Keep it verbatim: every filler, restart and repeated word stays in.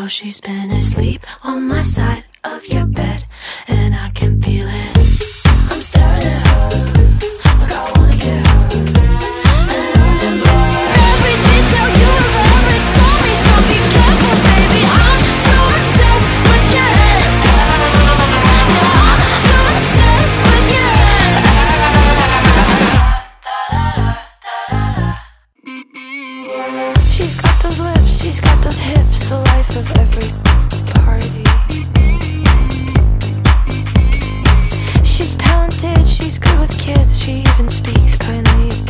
she's been asleep on my side of your bed, and I can feel it. I'm staring at her like I wanna get her, and I remember every detail you have ever told me. So be careful, baby. I'm so obsessed with your ex. Yeah, I'm so obsessed with your ex. She's got those lips, she's got those hips, the life of every party. She's talented, she's good with kids, she even speaks kindly